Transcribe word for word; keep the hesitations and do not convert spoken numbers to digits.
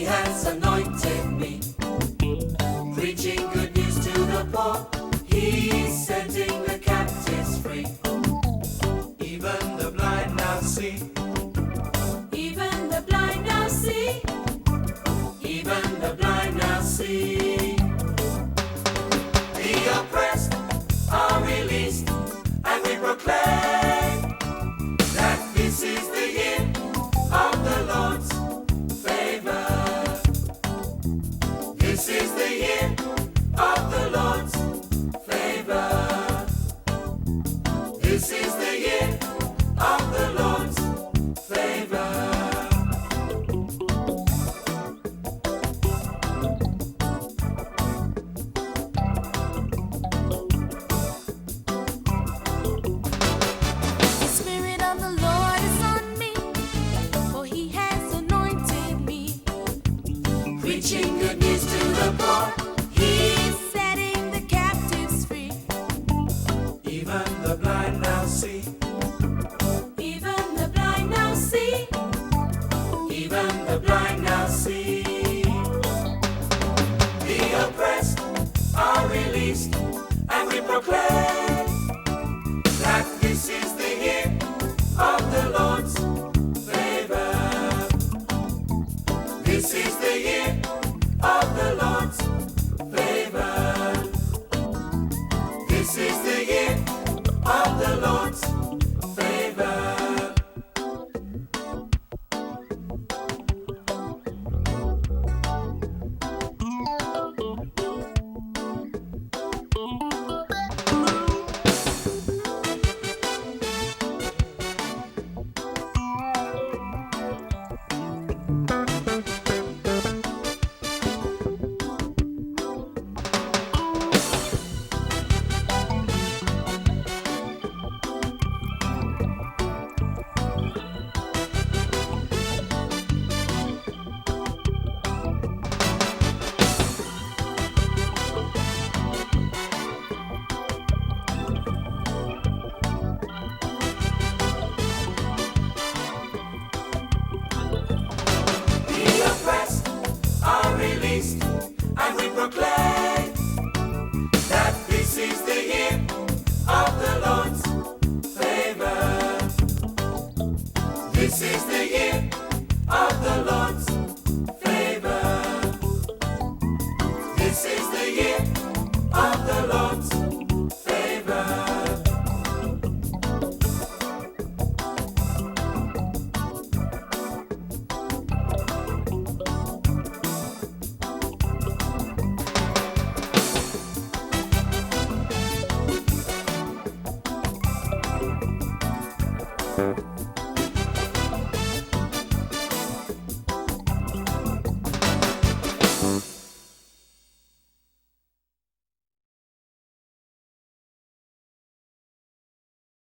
He has anointed me, preaching good news to the poor. He's setting the captives free. Even the blind now see. Even the blind now see. Even the blind now see. The oppressed are released, and we proclaim that this is the year of the Lord's favor. This is the year of the Lord's favor. This is the year of the Lord's favor. The Spirit of the Lord is on me, for He has anointed me. Preaching good news to the poor. He's setting the captives free. Even the blind now see. Even the blind now see. Even the blind now see. The oppressed are released, and we proclaim that this is the year of the Lord's favor. This is the year of the Lord's favor. This is the year of the Lord's favor. The oppressed are released, and we proclaim that this is the year of the Lord's favor. This is the year of the Lord's favor. This is the year of the Lord's favor. Thank you.